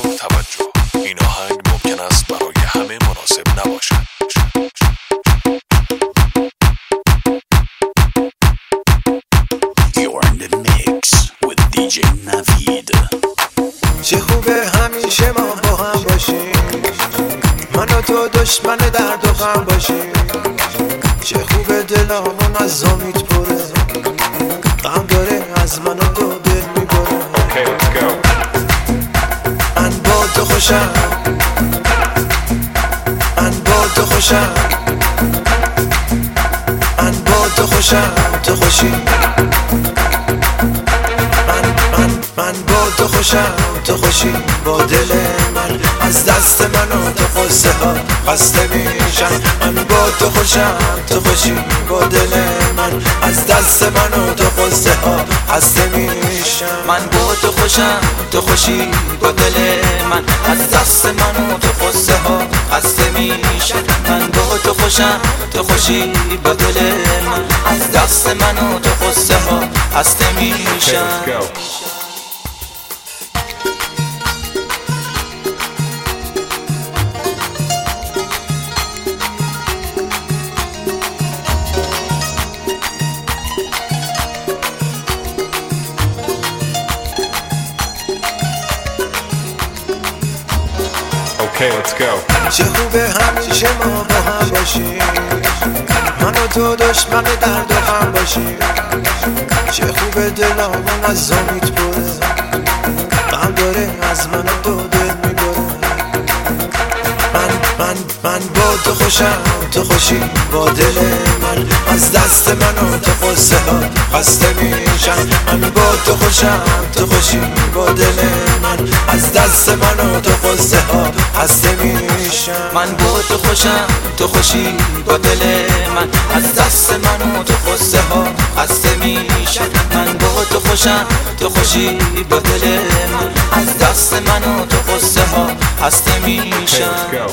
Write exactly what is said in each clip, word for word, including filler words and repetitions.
توجه، این آهنگ ممکن است برای همه مناسب نباشد. You're in the mix with دی جی نوید. چه خوبه همیشه ما با هم باشیم، من و تو دشمن درد و غم باشیم. چه خوبه دلامون از امید پره، غم داره از من و تو دل میبره. Okay, let's go. من با تو خوشم، من با تو خوشم، من با تو خوشم، تو خوشی. من من من با تو خوشم، تو خوشی. با دل من از دست من و تو قصه ها خسته میشم. من با تو خوشم، تو خوشی. با دل من از دست من و تو قصه ها خسته میشم. من با تو خوشم، تو خوشی. با دل من از دست من و تو قصه ها خسته میشم. من با تو خوشم، تو خوشی. با دل من از دست من و تو قصه ها خسته میشم. Okay, let's go. Okay, let's go. چه خوبه همیشه ما با هم باشیم، من و تو دشمن درد و غم باشیم. چه خوبه دلامون از امید پره، غم داره از من و تو دل میبره. من من من با تو خوشم، تو خوشی. با دل من از دست من و تو قصه ها خسته میشم. من با تو خوشم، تو خوشی. با دل من از دست من و تو قصه ها خسته میشم. من با تو خوشم، تو خوشی. با دل من از دست من و تو قصه ها خسته میشم. من با تو خوشم، تو خوشی. با دل من از دست من و تو قصه ها خسته Okay, میشم. let's go.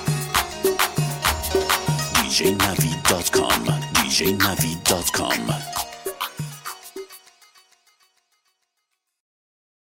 دی جی نوید دات کام دی جی نوید دات کام